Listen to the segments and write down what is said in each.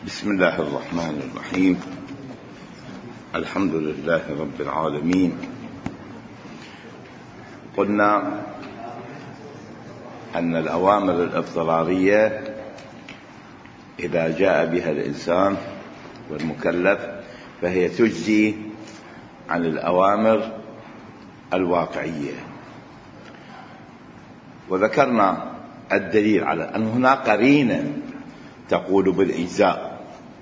بسم الله الرحمن الرحيم. الحمد لله رب العالمين. قلنا أن الأوامر الاضطرارية إذا جاء بها الإنسان والمكلف فهي تجزي عن الأوامر الواقعية، وذكرنا الدليل على أن هناك قرينة تقول بالإجزاء،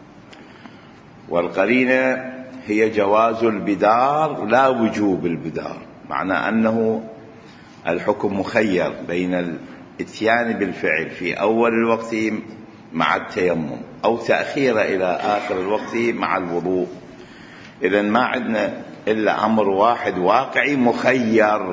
والقرينة هي جواز البدار لا وجوب البدار، معنى أنه الحكم مخير بين الاتيان بالفعل في أول الوقت مع التيمم أو تأخير إلى آخر الوقت مع الوضوء. إذن ما عندنا إلا أمر واحد واقعي مخير،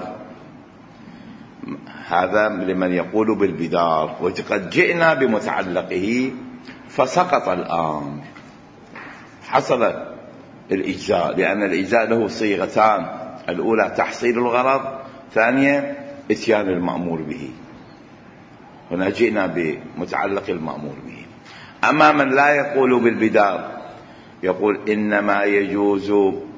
هذا لمن يقول بالبدار. وقد جئنا بمتعلقه فسقط الآن، حصل الإجزاء، لأن الإجزاء له صيغتان: الأولى تحصيل الغرض، ثانية إتيان المأمور به. هنا جئنا بمتعلق المأمور به. أما من لا يقول بالبدار، يقول إنما يجوز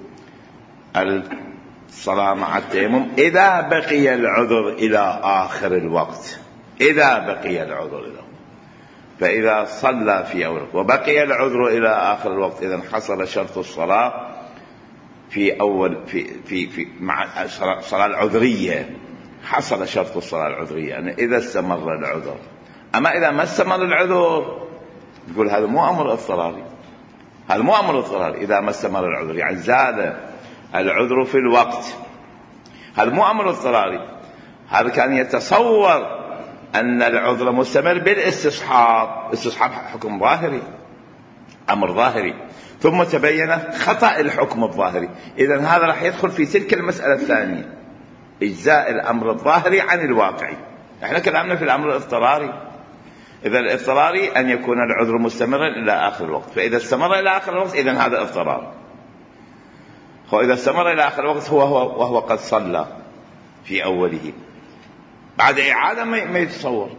الصلاة مع التيمم إذا بقي العذر إلى آخر الوقت، إذا بقي العذر إلى، فإذا صلى في أول وبقي العذر إلى آخر الوقت، إذن حصل شرط الصلاة في أول في مع الصلاة العذرية، حصل شرط الصلاة العذرية يعني إذا استمر العذر. أما إذا ما استمر العذر يقول هذا مو أمر اضطراري، هذا مو أمر اضطراري. إذا ما استمر العذر يعني زاد العذر في الوقت، هذا مو أمر اضطراري. هذا كان يتصور أن العذر مستمر بالاستصحاب، استصحاب حكم ظاهري، أمر ظاهري، ثم تبين خطأ الحكم الظاهري. إذن هذا راح يدخل في تلك المسألة الثانية، إجزاء الأمر الظاهري عن الواقعي. احنا كلامنا في الأمر الاضطراري. إذا الاضطراري أن يكون العذر مستمرا إلى آخر الوقت، فإذا استمر إلى آخر الوقت إذن هذا اضطرار. وإذا استمر إلى آخر الوقت وهو قد صلى في أوله، بعد إعادة ما يتصور،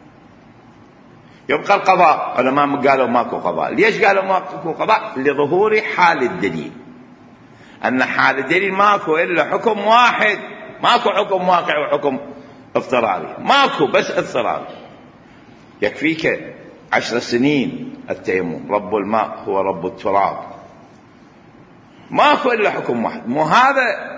يبقى القضاء. علماء قالوا ماكو قضاء. ليش قالوا ماكو قضاء؟ لظهور حال الدليل، أن حال الدليل ماكو إلا حكم واحد، ماكو حكم واقع وحكم اضطراري، ماكو، بس اضطراري. يكفيك 10 سنين التيمم، رب الماء هو رب التراب، ماكو إلا حكم واحد. مو هذا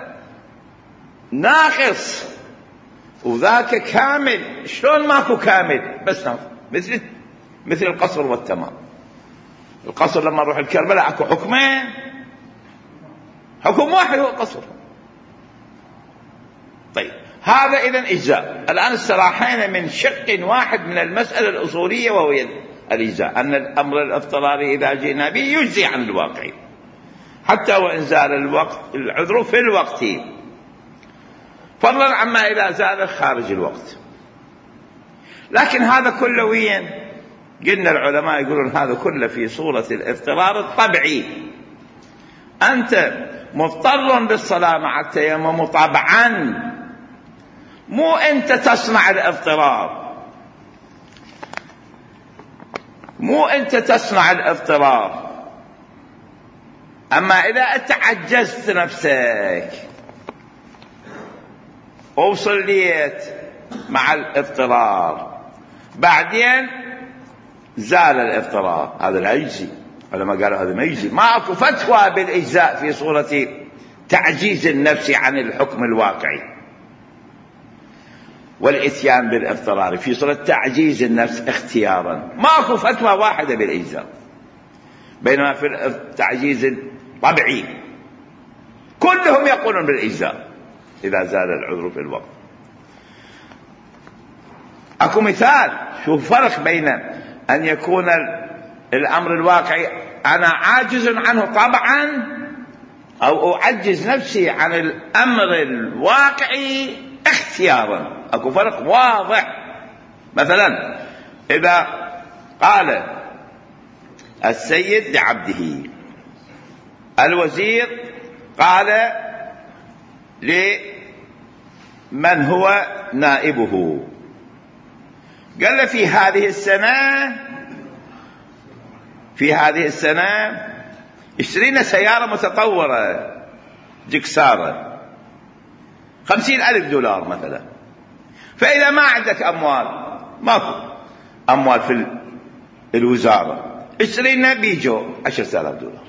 ناقص وذاك كامل؟ شلون ماكو كامل بس ناقص؟ مثل القصر والتمام. القصر لما نروح الكربلاء اكو حكمين، حكم واحد هو القصر. طيب هذا إذن إجزاء. الآن استراحينا من شق واحد من المسألة الأصولية، وهو الإجزاء، أن الأمر الاضطراري إذا جئنا به يجزي عن الواقع، حتى وإن زال الوقت العذر في الوقت، فضلا عما إذا زال خارج الوقت. لكن هذا كله وين؟ قلنا العلماء يقولون هذا كله في صورة الاضطرار الطبيعي. أنت مضطر بالصلاة مع التيمم طبعا، مو أنت تصنع الاضطرار، مو أنت تصنع الاضطرار. أما إذا أنت عجزت نفسك وصليت مع الاضطرار بعدين زال الاضطرار، هذا لا يجزي. علماء قالوا هذا ما يجزي، ما اكو فتوى بالاجزاء في صورة تعجيز النفس عن الحكم الواقعي والاتيان بالاضطرار في صورة تعجيز النفس اختيارا، ما اكو فتوى واحدة بالاجزاء. بينما في التعجيز الطبيعي كلهم يقولون بالاجزاء إذا زال العذر في الوقت. أكو مثال، شوف فرق بين أن يكون الأمر الواقعي أنا عاجز عنه طبعا، أو أعجز نفسي عن الأمر الواقعي اختيارا. أكو فرق واضح. مثلا إذا قال السيد لعبده، الوزير قال لمن هو نائبه، قال له في هذه السنة في هذه السنة اشترينا سيارة متطورة جكسارة 50,000 دولار مثلا. فإذا ما عندك أموال، ماكو أموال في الوزارة، اشترينا بيجو 10,000 دولار.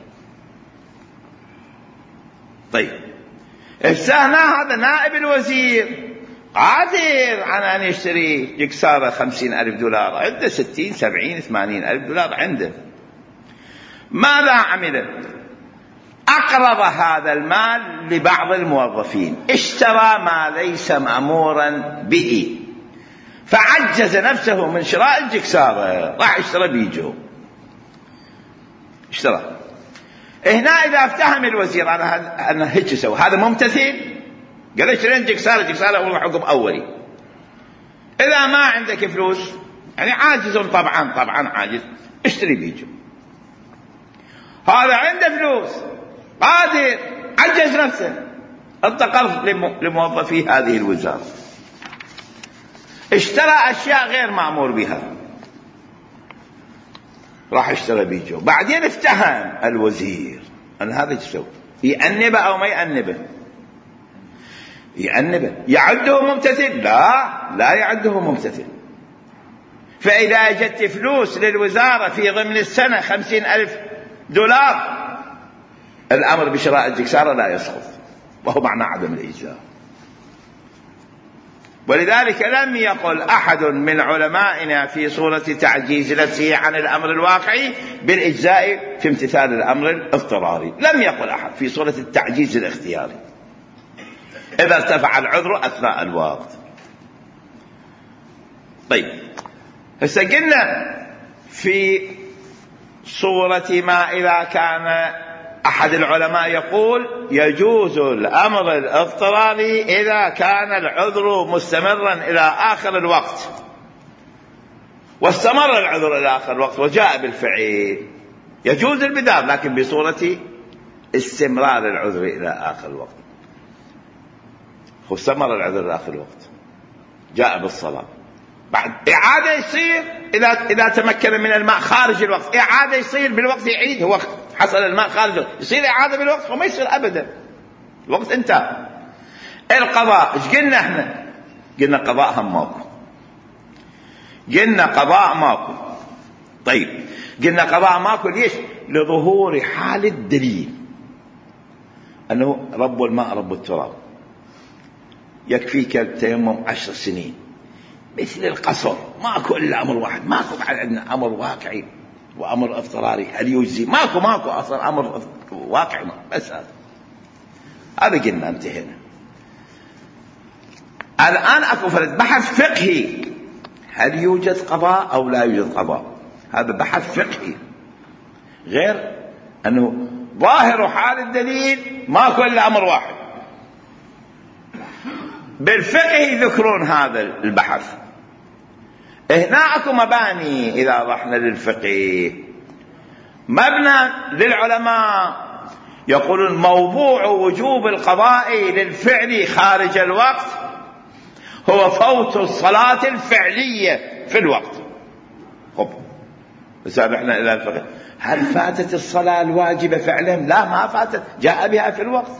طيب هنا هذا نائب الوزير قادر على أن يشتري جكسارة 50,000 دولار، عنده 60 70 80,000 دولار عنده. ماذا عمل؟ أقرض هذا المال لبعض الموظفين، اشترى ما ليس مأمورا به، فعجز نفسه من شراء الجكسارة، راح اشترى بيجو، اشترى. هنا إذا افتهم الوزير أنا هيك سوى، هذا ممتثل؟ قال اشترين جكسارة أول حكم أولي. إذا ما عندك فلوس يعني عاجز، طبعا عاجز، اشتري بيجو. هذا عنده فلوس قادر، عجز نفسه، أعطى قرض لموظفي هذه الوزارة، اشترى أشياء غير مأمور بها، راح اشترى بيجو. بعدين افتهم الوزير أن هذا يسوي، يأنبه أو ما يأنبه؟ يأنبه. يعده ممتثل؟ لا يعده ممتثل. فإذا أجت فلوس للوزارة في ضمن السنة 50,000 دولار، الأمر بشراء الجكسارة لا يسقط، وهو معنى عدم الإجزاء. ولذلك لم يقل أحد من علمائنا في صورة تعجيز نفسه عن الأمر الواقعي بالإجزاء في امتثال الأمر الاضطراري، لم يقل أحد في صورة التعجيز الاختياري إذا ارتفع العذر أثناء الوقت. طيب هسه قلنا في صورة ما إذا كان أحد العلماء يقول يجوز الأمر الاضطراري إذا كان العذر مستمرا إلى آخر الوقت، واستمر العذر إلى آخر الوقت وجاء بالفعل، يجوز البدار لكن بصورة استمرار العذر إلى آخر الوقت. واستمر العذر إلى آخر الوقت، جاء بالصلاة، بعد إعادة يصير إذا تمكن من الماء خارج الوقت، إعادة يصير بالوقت، يعيد، هو حصل الماء خارج الوقت يصير إعادة بالوقت، وما يصير أبدا، الوقت انتهى. القضاء ايش قلنا احنا؟ قلنا قضاء هم ماكو، قلنا قضاء ماكو. طيب قلنا قضاء ماكو ليش؟ لظهور حال الدليل أنه رب الماء رب التراب، يكفيك التيمم 10 سنين، مثل القصر ماكو إلا أمر واحد، ماكو بعد عندنا أمر واقعي وأمر اضطراري هل يجزي، ماكو أصلا أمر واقعي، بس هذا قلنا انتهينا. الآن أكو فرد بحث فقهي، هل يوجد قضاء أو لا يوجد قضاء، هذا بحث فقهي، غير أنه ظاهر حال الدليل ماكو إلا أمر واحد. بالفقه يذكرون هذا البحث. هنا اكو مباني اذا رحنا للفقه، مبنى للعلماء يقولون موضوع وجوب القضاء للفعل خارج الوقت هو فوت الصلاة الفعلية في الوقت. خب سابحنا الى الفقه، هل فاتت الصلاة الواجبة فعلا؟ لا، ما فاتت، جاء بها في الوقت.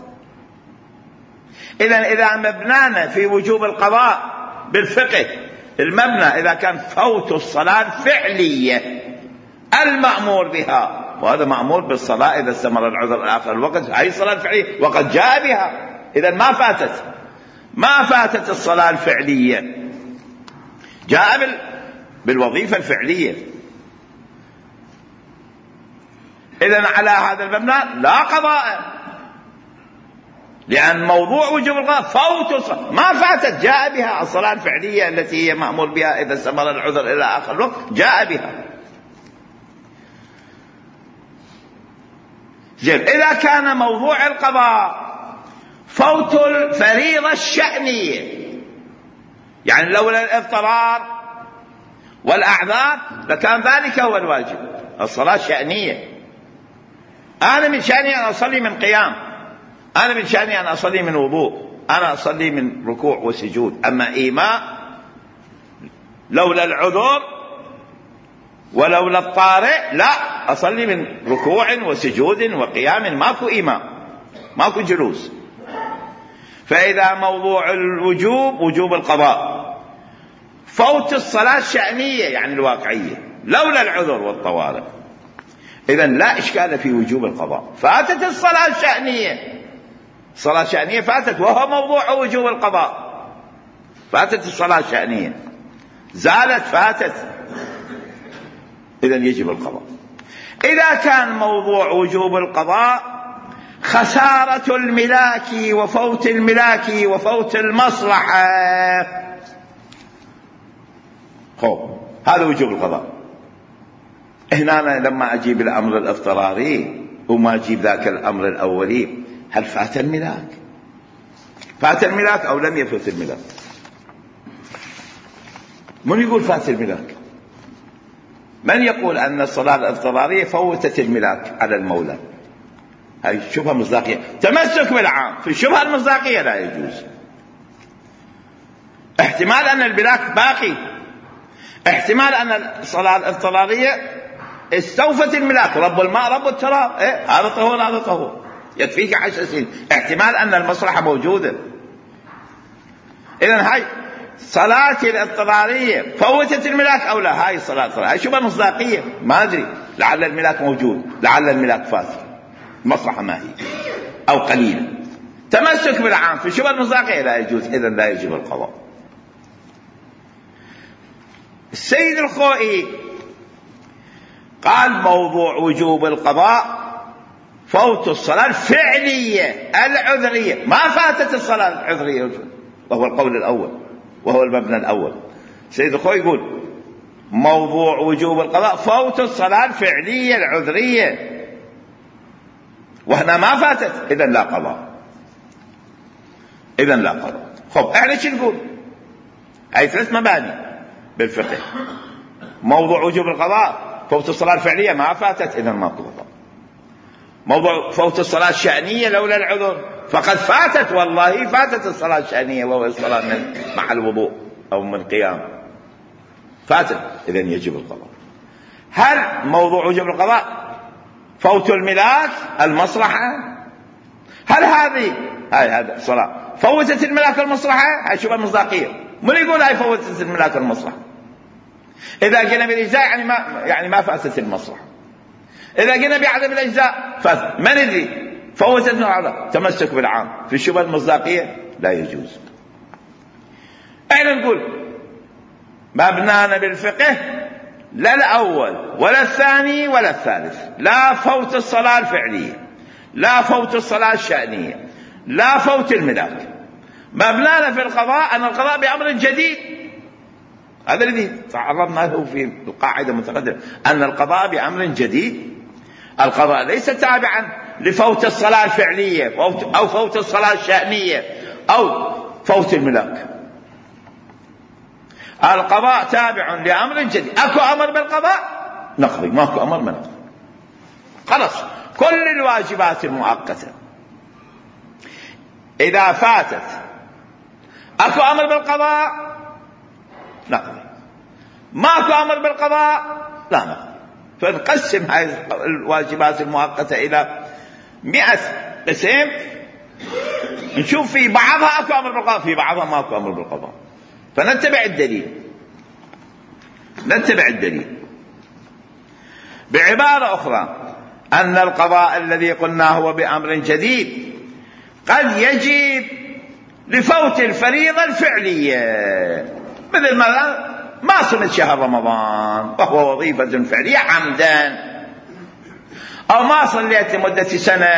إذا مبنانا في وجوب القضاء بالفقه المبنى إذا كان فوت الصلاة الفعلية المأمور بها، وهذا مأمور بالصلاة إذا استمر العذر إلى آخر الوقت، هذه الصلاة الفعلية وقد جاء بها، إذا ما فاتت الصلاة الفعلية، جاء بالوظيفة الفعلية. إذن على هذا المبنى لا قضاء، لأن موضوع وجوب القضاء فوت الصلاة، ما فاتت جاء بها الصلاة الفعلية التي هي مأمور بها إذا استمر العذر إلى آخر الوقت، جاء بها. زين، إذا كان موضوع القضاء فوت الفريضة الشأنية، يعني لولا الاضطرار والأعذار لكان ذلك هو الواجب، الصلاة شأنية. أنا من شأني أن أصلي من قيام، أنا من شأني أن أصلي من وضوء، أنا أصلي من ركوع وسجود. أما إيماء لولا العذر ولولا الطارئ لا، أصلي من ركوع وسجود وقيام، ماكو إيماء، ماكو جلوس. فإذا موضوع الوجوب وجوب القضاء، فوت الصلاة الشأنية يعني الواقعية لولا العذر والطوارئ، إذن لا إشكال في وجوب القضاء. فاتت الصلاة الشأنية، الصلاة الشأنية فاتت وهو موضوع وجوب القضاء، فاتت الصلاة الشأنية، زالت فاتت، إذن يجب القضاء. إذا كان موضوع وجوب القضاء خسارة الملاك وفوت الملاك وفوت المصلحة، هذا وجوب القضاء. هنا أنا لما أجيب الأمر الاضطراري وما أجيب ذاك الأمر الأولي، هل فات الملاك؟ فات الملاك أو لم يفوت الملاك؟ من يقول فات الملاك؟ من يقول أن الصلاة الاضطرارية فوتت الملاك على المولى؟ هاي شبهة مصداقية، تمسك بالعام في الشبهة المصداقية لا يجوز. احتمال أن الملاك باقي، احتمال أن الصلاة الاضطرارية استوفت الملاك، رب الماء رب التراب، هذا طهور هذا طهور، يكفيك 10 سنين. احتمال أن المصلحة موجودة. إذن هاي صلاة الاضطرارية فوتت الملاك أو لا؟ هاي الصلاة الاضطرارية هاي شبهة مصداقية، ما أدري، لعل الملاك موجود، لعل الملاك فات، المصلحة ما هي أو قليلة. تمسك بالعام في الشبهة المصداقية لا يجوز، إذن لا يجب القضاء. السيد الخوئي قال موضوع وجوب القضاء فوت الصلاة الفعلية العذرية، ما فاتت الصلاة العذرية، وهو القول الأول وهو المبنى الأول. السيد الخوئي يقول موضوع وجوب القضاء فوت الصلاة الفعلية العذرية، وهنا ما فاتت، إذن لا قضاء، إذن لا قضاء. احنا شو نقول؟ هاي 3 مباني بالفقه. موضوع وجوب القضاء فوت الصلاة الفعلية ما فاتت، إذن ما قضاء. موضوع فوت الصلاة الشأنية لولا العذر فقد فاتت، والله فاتت الصلاة الشأنية، وهو الصلاة من مع الوضوء أو من قيام، فاتت، إذن يجب القضاء. هل موضوع وجوب القضاء فوت الملاك المصلحة؟ هل هذه هذا الصلاة فوتت الملاك المصلحة؟ هاي شبهة مصداقية. من يقول هاي فوتت الملاك المصلحة؟ إذا قلنا بالإجزاء يعني ما فاتت المصلحة. إذا قلنا بعدم الإجزاء فاتت. من يدري؟ فوتت المصلحة. تمسك بالعام في الشبهة المصداقية لا يجوز. احنا نقول مبنانا بالفقه لا الأول ولا الثاني ولا الثالث، لا فوت الصلاة الفعلية، لا فوت الصلاة الشأنية، لا فوت الملاك. مبنانا في القضاء أن القضاء بأمر جديد، هذا الذي تعرضنا له في القاعدة المتقدمة، أن القضاء بأمر جديد. القضاء ليس تابعا لفوت الصلاة الفعلية أو فوت الصلاة الشأنية أو فوت الملاك. القضاء تابع لأمر جديد. أكو أمر بالقضاء نقضي، ماكو أمر ما نقضي، خلاص. كل الواجبات المؤقتة إذا فاتت أكو أمر بالقضاء نقضي، ماكو أمر بالقضاء لا نقضي. فنقسم هذه الواجبات المؤقتة إلى 100 قسم، نشوف في بعضها أكو أمر بالقضاء، في بعضها ماكو أمر بالقضاء، فنتبع الدليل. نتبع الدليل. بعبارة أخرى أن القضاء الذي قلنا هو بأمر جديد قد يجب لفوت الفريضة الفعلية، مثل ما صمت شهر رمضان وهو وظيفة فعلية عمدا، أو ما صليت لمدة سنة،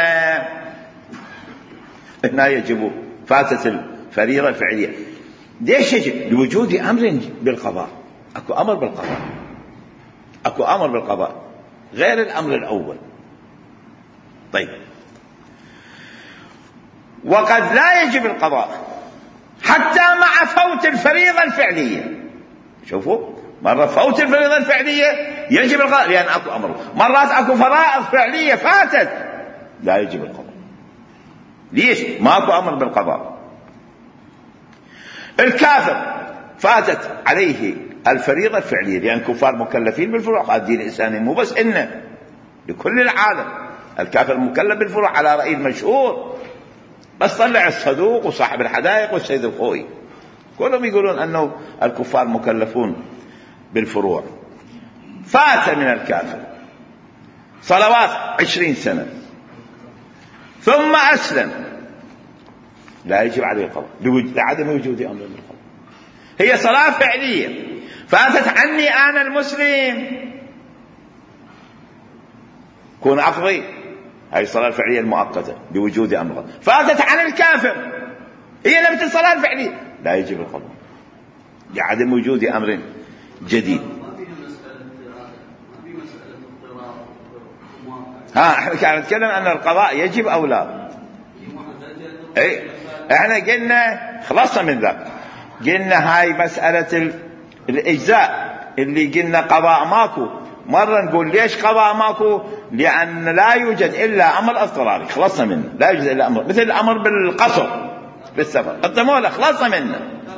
هنا يجب فاتت الفريضة الفعلية. ليش يجب؟ لوجود أمر بالقضاء. أكو أمر بالقضاء، أكو أمر بالقضاء غير الأمر الأول. طيب، وقد لا يجب القضاء حتى مع فوت الفريضة الفعلية. شوفوا، مرة فوت الفريضة الفعلية يجب القضاء لأن أكو أمر، مرات أكو فرائض فعلية فاتت لا يجب القضاء. ليش؟ ماكو أمر بالقضاء. الكافر فاتت عليه الفريضة الفعلية لأن كفار مكلفين بالفروع، الدين الإسلامي مو بس إنه بكل العالم. الكافر مكلف بالفروع على رأي المشهور، بس طلع الصدوق وصاحب الحدائق والسيد الخوئي كلهم يقولون أنه الكفار مكلفون بالفروع. فات من الكافر صلوات 20 سنة ثم أسلم، لا يجب عليه القضاء لعدم وجود أمر بالقضاء. هي صلاة فعلية فاتت عني أنا المسلم، كون أقضي. هذه الصلاة الفعلية المؤقتة بوجود أمر. فاتت عن الكافر، هي نفس الصلاة الفعلية، لا يجب القضاء لعدم وجود أمر جديد. احنا كنا نتكلم أن القضاء يجب أو لا. احنا قلنا خلصنا من ذلك، قلنا هاي مسألة الإجزاء اللي قلنا قضاء ماكو. مرة نقول ليش قضاء ماكو؟ لأن لا يوجد إلا أمر اضطراري، خلصنا منه. لا يوجد إلا أمر، مثل الأمر بالقصر بالسفر الطمولة، خلصنا منه.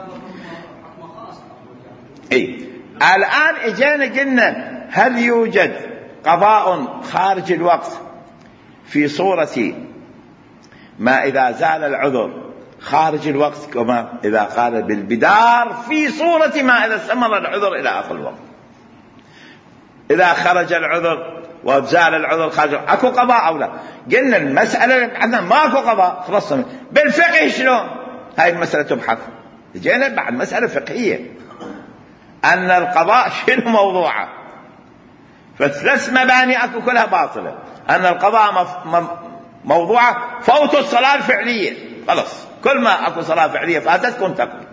الآن اجينا قلنا هل يوجد قضاء خارج الوقت في صورة ما إذا زال العذر خارج الوقت، كما إذا قال بالبدار في صورة ما إذا استمر العذر إلى آخر الوقت. إذا خرج العذر وزال العذر خارج، أكو قضاء أو لا؟ قلنا المسألة عندنا ماكو قضاء، خلصنا. بالفقه شلون هاي المسألة تبحث؟ جينا بعد مسألة فقهية أن القضاء شنو موضوعه، فثلاث مباني أكو كلها باطلة. أن القضاء موضوعه فوت الصلاة الفعلية، خلص كل ما أكو صلاة فعلية فاتت كنت تقضي.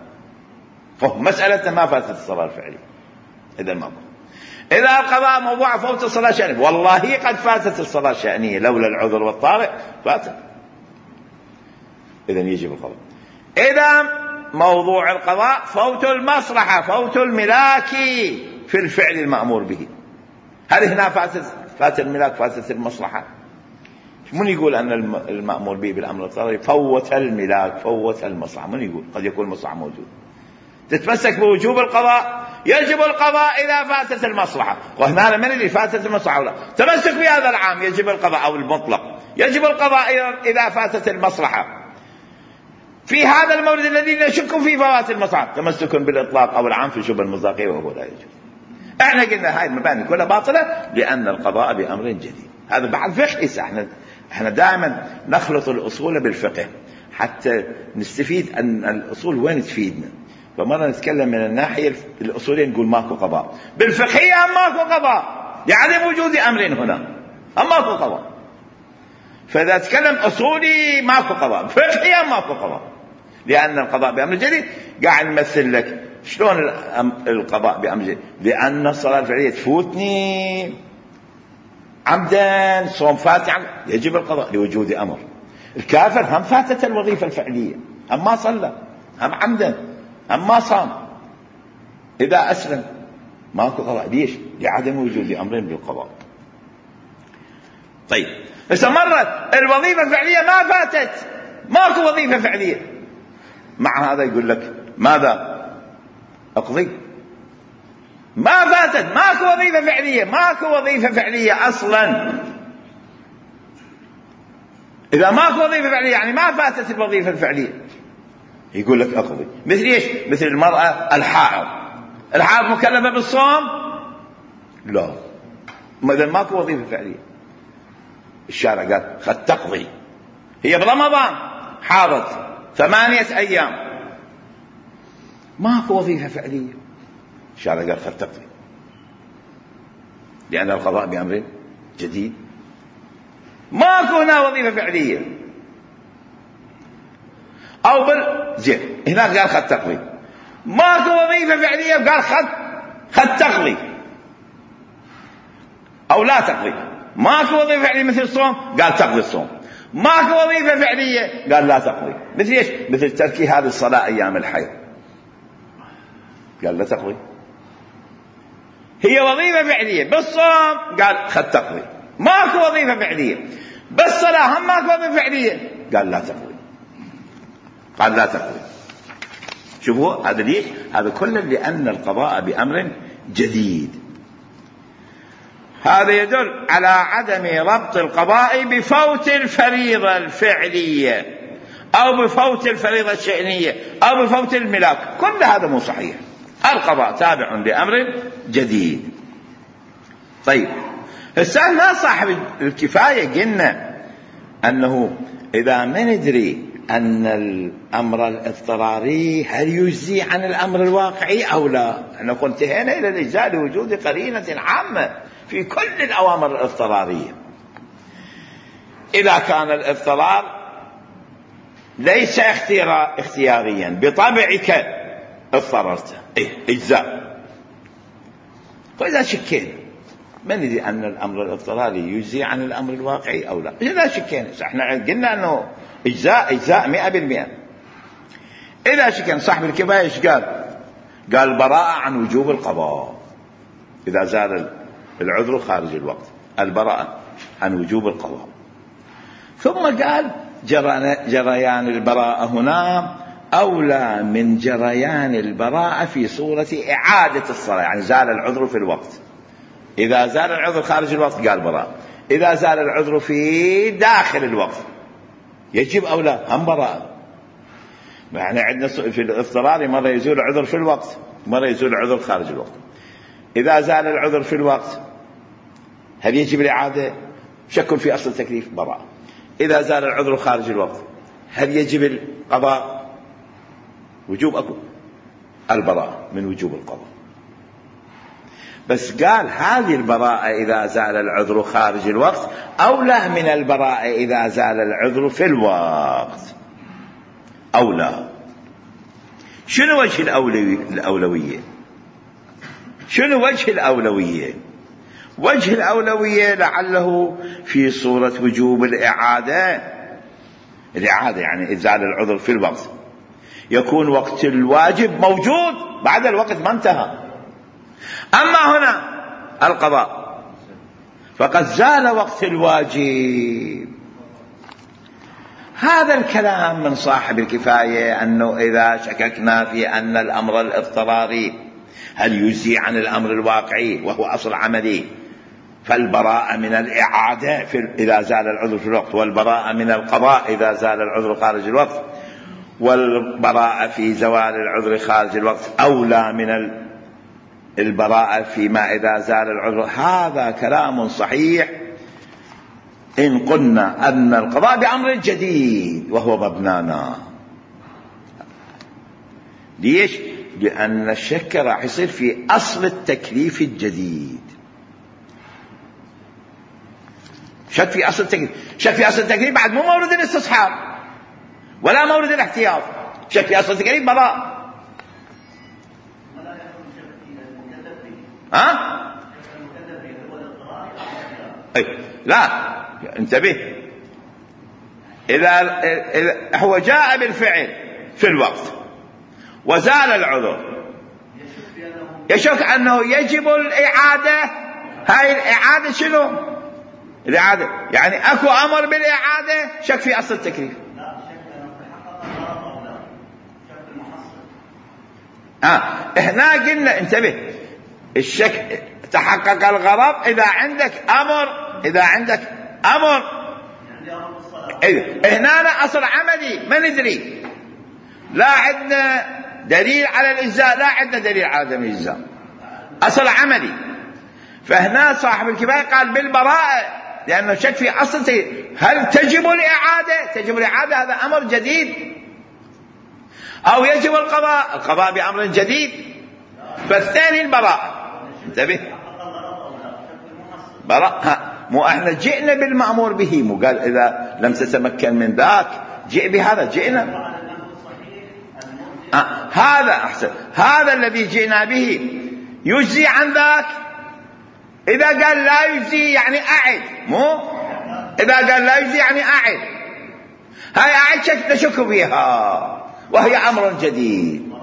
مسألة ما فاتت الصلاة الفعلية إذا ما أكو. إذا القضاء موضوع فوت الصلاة الشأنية، والله قد فاتت الصلاة الشأنية لولا العذر والطارئ فاتت، إذا يجب القضاء. إذا موضوع القضاء فوت المصلحة، فوت الملاك في الفعل المأمور به. هل هنا فات الملاك فاتت المصلحة؟ من يقول أن المأمور به بالأمر الضروري فوت الملاك فوت المصلحة؟ من يقول؟ قد يكون المصلحة موجود. تتمسك بوجوب القضاء، يجب القضاء إذا فاتت المصلحة. وهنا من اللي فاتت المصلحة ولا تمسك بهذا العام يجب القضاء، أو المطلق يجب القضاء إذا فاتت المصلحة. في هذا المورد الذي نشك في فوات المصلحة تمسك بالإطلاق أو العام في شبه المصداقية وهو لا يجب. احنا قلنا هاي المباني كلها باطلة لأن القضاء بأمر جديد. هذا بعد فقه. احنا دائما نخلط الأصول بالفقه حتى نستفيد أن الأصول وين تفيدنا. فمرة نتكلم من الناحية الأصولية نقول ماكو قضاء، بالفقهية ماكو قضاء لعدم وجود أمر هنا، ماكو قضاء. فإذا تكلم أصولي ماكو قضاء، فقهية ماكو قضاء لأن القضاء بأمر جديد. قاعد نمثل لك شلون القضاء بأمر جديد، لأن الصلاة الفعلية تفوتني عمدا، صوم فاتح يجب القضاء لوجود أمر. الكافر هم فاتت الوظيفة الفعلية، هم ما صلى، هم عمدا، هم ما صام. إذا أسلم ماكو قضاء، ليش؟ لعدم وجود أمر بالقضاء. طيب استمرت الوظيفة الفعلية ما فاتت، ماكو وظيفة فعلية، مع هذا يقول لك ماذا أقضي؟ ما فاتت، ماكو وظيفة فعلية، ماكو وظيفة فعلية أصلا. إذا ماكو وظيفة فعلية يعني ما فاتت الوظيفة الفعلية، يقول لك أقضي. مثل إيش؟ مثل المرأة الحائض. الحائض مكلفة بالصوم؟ لا، إذا ماكو وظيفة فعلية. الشارع قال قد تقضي، هي برمضان حاضت 8 أيام، ماكو وظيفة فعلية. الشارع قال قد تقضي لأن القضاء بأمر جديد، ماكو هنا وظيفة فعلية. أو زين هناك قال قد تقضي، ماكو وظيفة فعلية قال قد تقضي أو لا تقضي. ماكو وظيفة فعلية مثل الصوم قال تقضي الصوم، ماكو وظيفة فعلية قال لا تقضي. مثل ايش؟ مثل ترك هذه الصلاة أيام الحيض قال لا تقضي. هي وظيفة فعلية بالصوم قال قد تقضي، ماكو وظيفة فعلية بالصلاة هم ماكو وظيفة فعلية قال لا تقضي، قال لا تقضي. شوفوا هذا ليش؟ هذا كله لأن القضاء بأمر جديد. هذا يدل على عدم ربط القضاء بفوت الفريضة الفعلية أو بفوت الفريضة الشأنية أو بفوت الملاك، كل هذا مو صحيح. القضاء تابع لأمر جديد. طيب هنا صاحب الكفاية قلنا أنه إذا ما ندري أن الأمر الاضطراري هل يجزي عن الأمر الواقعي أو لا، احنا انتهينا إلى الإجزاء لوجود قرينة عامة في كل الأوامر الاضطرارية. إذا كان الاضطرار ليس اختياريا بطبعك اضطررت إجزاء. فإذا شكينا ما ندري أن الأمر الاضطراري يجزي عن الأمر الواقعي أو لا، إذا شكينا احنا قلنا أنه إجزاء 100%. إذا شكينا صاحب الكفاية ايش قال براءة عن وجوب القضاء إذا زال العذر خارج الوقت، البراءة عن وجوب القضاء. ثم قال جريان البراءة هنا أولى من جريان البراءة في صورة إعادة الصلاة، يعني زال العذر في الوقت. إذا زال العذر خارج الوقت قال براءة، إذا زال العذر في داخل الوقت يجب أو لا هم براءة. يعني عندنا في الاضطرار مرة يزول العذر في الوقت، مرة يزول العذر خارج الوقت. إذا زال العذر في الوقت هل يجب الإعادة؟ شك في أصل التكليف، براءة. إذا زال العذر خارج الوقت هل يجب القضاء؟ وجوب أكو البراءة من وجوب القضاء. بس قال هذه البراءة إذا زال العذر خارج الوقت أولى من البراءة إذا زال العذر في الوقت، أولى. شنو وجه الأولوية؟ شنو وجه الأولوية؟ وجه الأولوية لعله في صورة وجوب الإعادة يعني إزالة العذر في الوقت، يكون وقت الواجب موجود بعد الوقت ما انتهى. أما هنا القضاء فقد زال وقت الواجب. هذا الكلام من صاحب الكفاية أنه إذا شككنا في أن الأمر الاضطراري هل يجزي عن الأمر الواقعي وهو أصل عملي، فالبراءة من الإعادة إذا زال العذر في الوقت، والبراءة من القضاء إذا زال العذر خارج الوقت، والبراءة في زوال العذر خارج الوقت أولى من البراءة فيما إذا زال العذر. هذا كلام صحيح إن قلنا أن القضاء بأمر جديد وهو مبنانا. ليش؟ لأن الشك راح يصير في أصل التكليف الجديد. شك في أصل التكليف، شك في أصل التكليف بعد مو مورد الاستصحاب ولا مورد الاحتياط. شك في أصل التكليف براء. لا انتبه، إذا هو جاء بالفعل في الوقت وزال العذر يشك أنه يجب الإعادة. هاي الإعادة شنو؟ الإعادة يعني أكو أمر بالإعادة. شك في أصل التكليف. احنا قلنا انتبه، الشك تحقق الغرض إذا عندك أمر هنا أصل عملي ما ندري، لا عندنا دليل على الإجزاء لا عندنا دليل على عدم الإجزاء، أصل عملي. فهنا صاحب الكفاية قال بالبراءة لأنه شك في أصل هل تجب الإعادة؟ تجب الإعادة هذا أمر جديد، أو يجب القضاء بأمر جديد. فالثاني البراءة. انتبه، براءة مو احنا جئنا بالمأمور به، مو قال إذا لم تتمكن من ذاك جئ بهذا جئنا. هذا أحسن، هذا الذي جئنا به يجزي عن ذاك. إذا قال لا يجزي يعني أعد، مو إذا قال لا يجزي يعني أعد. هاي أعد نشك فيها وهي أمر جديد.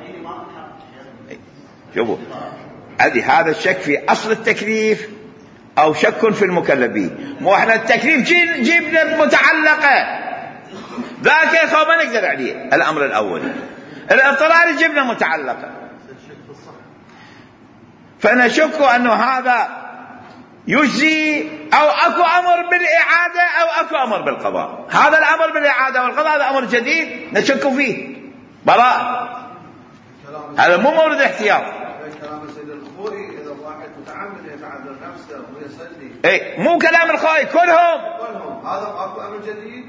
شوفوا هذا الشك في أصل التكليف أو شك في المكلف به. مو احنا التكليف جيبنا متعلقة، ذاك يا اخوان ما نقدر عليه. الأمر الأول الاضطرار جبنا متعلقة، فنشك أنه هذا يجزي أو أكو أمر بالإعادة أو أكو أمر بالقضاء. هذا الأمر بالإعادة والقضاء هذا أمر جديد نشك فيه براء، هذا مو مورد احتياط. كلام السيد الخوئي إذا واحد متعمد يتعذر نفسه ويصلي، إيه مو كلام الخوئي، كلهم هذا أكو أمر جديد.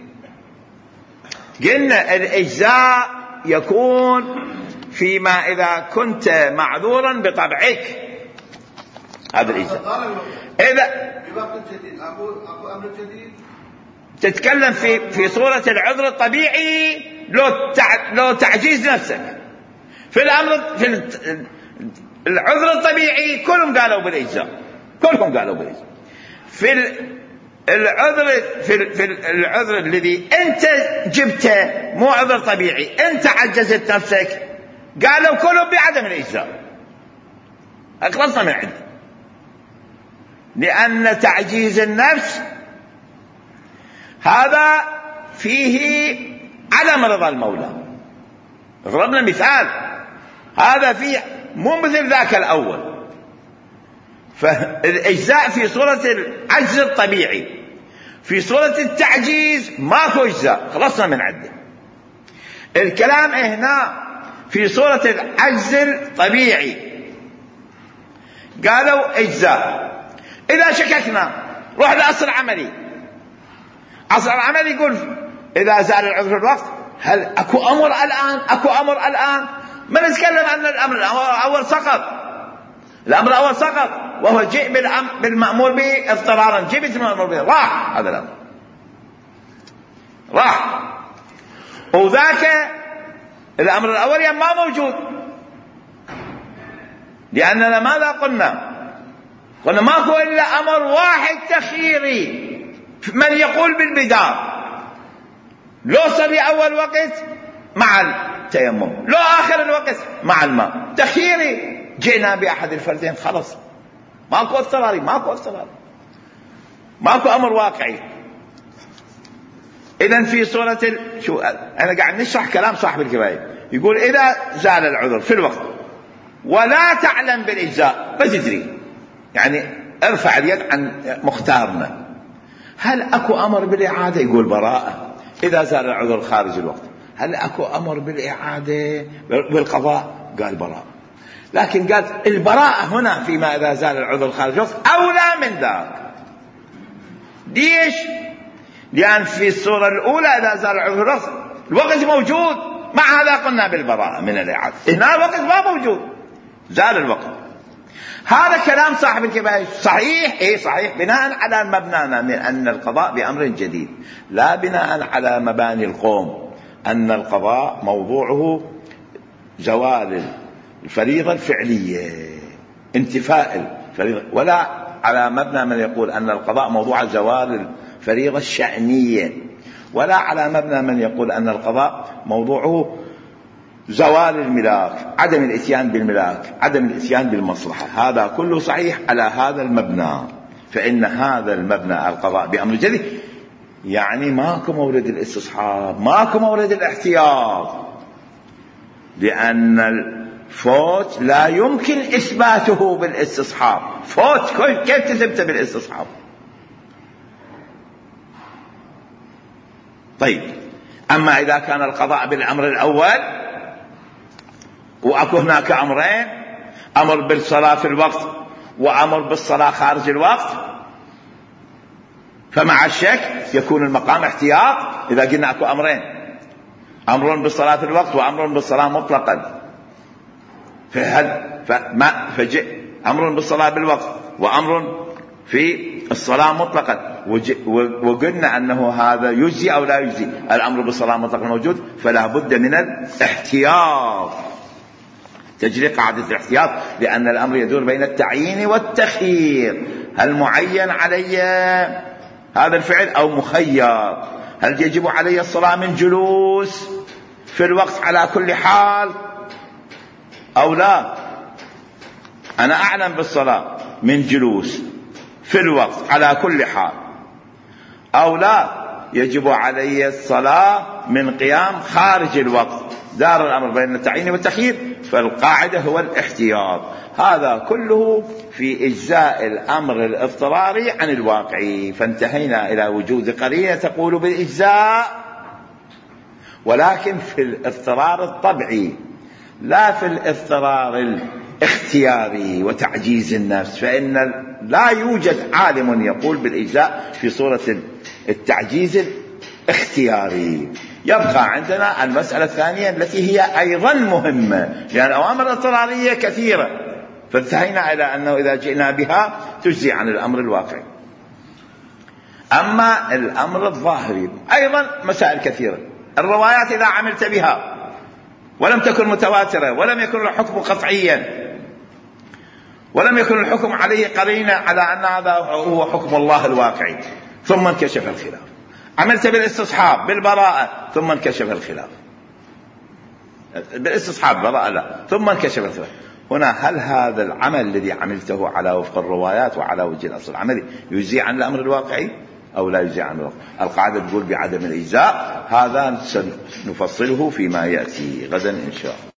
قلنا الإجزاء يكون فيما إذا كنت معذورا بطبعك، هذا الإجزاء. إذا بوقت جديد أكو أمر جديد تتكلم في صورة العذر الطبيعي، لو تعجيز نفسك في الأمر في العذر الطبيعي كلهم قالوا بالإجزاء، كلهم قالوا بالإجزاء. في العذر الذي أنت جبته مو عذر طبيعي، أنت عجزت نفسك، قالوا كلهم بعدم الإجزاء. أخلصنا من عندي، لأن تعجيز النفس هذا فيه عدم رضا المولى. ضربنا مثال، هذا فيه مو مثل ذاك الأول. فالإجزاء في صورة العجز الطبيعي، في صورة التعجيز ماكو إجزاء، خلصنا من عده. الكلام هنا في صورة العجز الطبيعي قالوا إجزاء. إذا شككنا روح لأصل عملي، أصل العمل يقول إذا زال العذر في الوقت، هل أكو أمر الآن؟ أكو أمر الآن؟ ما نتكلم عن الأمر الأول سقط، الأمر الأول سقط وهو جئ بالمأمور به اضطرارا، جئ بالمأمور به، راح هذا الأمر، راح. وذاك الأمر الأول ما موجود، لأننا ماذا قلنا ماكو إلا أمر واحد تخييري، من يقول بالبدار، لو صلي أول وقت مع التيمم، لو آخر الوقت مع الماء، تخييري. جئنا بأحد الفردين خلص، ماكو اضطراري، ماكو أمر واقعي. إذن في صورة شو أنا قاعد نشرح كلام صاحب الكفاية، يقول إذا زال العذر في الوقت ولا تعلم بالإجزاء، بس تدري يعني ارفع اليد عن مختارنا، هل أكو أمر بالإعادة؟ يقول براءة إذا زال العذر خارج الوقت. هل أكو أمر بالإعادة بالقضاء؟ قال براءة. لكن قال البراءة هنا فيما إذا زال العذر خارج الوقت أولى من ذاك. ليش؟ لأن في الصورة الأولى إذا زال العذر الوقت موجود، مع هذا قلنا بالبراءة من الإعادة. هنا الوقت ما موجود، زال الوقت. هذا كلام صاحب الكفاية صحيح، ايه صحيح، بناء على مبنانا من أن القضاء بأمر جديد، لا بناء على مباني القوم أن القضاء موضوعه زوال الفريضة الفعلية، انتفاء الفريضة، ولا على مبنى من يقول أن القضاء موضوع زوال الفريضة الشأنية، ولا على مبنى من يقول أن القضاء موضوعه زوال الملاك، عدم الاتيان بالملاك، عدم الاتيان بالمصلحة. هذا كله صحيح على هذا المبنى. فإن هذا المبنى القضاء بأمر جديد يعني ماكو مورد الاستصحاب، ماكو مورد الاحتياط، لأن الفوت لا يمكن إثباته بالاستصحاب. فوت كيف تثبته بالاستصحاب؟ طيب، أما إذا كان القضاء بالأمر الأول وأكو هناك أمرين، أمر بالصلاة في الوقت وأمر بالصلاة خارج الوقت، فمع الشك يكون المقام احتياط. إذا قلنا أكو أمرين، أمر بالصلاة في الوقت وأمر بالصلاة مطلقا، فجئ أمر بالصلاة بالوقت وأمر في الصلاة مطلقا، وقلنا أنه هذا يجزي أو لا يجزي. الأمر بالصلاة مطلقا موجود، فلا بد من الاحتياط، تجري قاعدة الاحتياط، لأن الأمر يدور بين التعيين والتخيير. هل معين علي هذا الفعل أو مخير؟ هل يجب علي الصلاة من جلوس في الوقت على كل حال أو لا؟ أنا أعلم بالصلاة من جلوس في الوقت على كل حال أو لا، يجب علي الصلاة من قيام خارج الوقت. دار الأمر بين التعيين والتخيير، فالقاعدة هو الاحتياط. هذا كله في إجزاء الأمر الاضطراري عن الواقعي. فانتهينا إلى وجود قرينة تقول بالإجزاء، ولكن في الاضطرار الطبعي لا في الاضطرار الاختياري وتعجيز النفس، فإن لا يوجد عالم يقول بالإجزاء في صورة التعجيز الاختياري. يبقى عندنا المسألة الثانية التي هي أيضا مهمة، لأن يعني الأوامر الاضطرارية كثيرة، فانتهينا إلى أنه إذا جئنا بها تجزي عن الأمر الواقعي. أما الأمر الظاهري أيضا مسائل كثيرة. الروايات إذا عملت بها ولم تكن متواترة، ولم يكن الحكم قطعيا، ولم يكن الحكم عليه قرينة على أن هذا هو حكم الله الواقعي، ثم انكشف الخلاف. عملت بالاستصحاب بالبراءة ثم انكشف الخلاف، بالاستصحاب براءة لا، ثم انكشف الخلاف. هنا هل هذا العمل الذي عملته على وفق الروايات وعلى وجه الأصل العملي يجزي عن الأمر الواقعي أو لا يجزي عن الواقع؟ القاعدة تقول بعدم الإجزاء. هذا سنفصله فيما يأتي غدا إن شاء الله.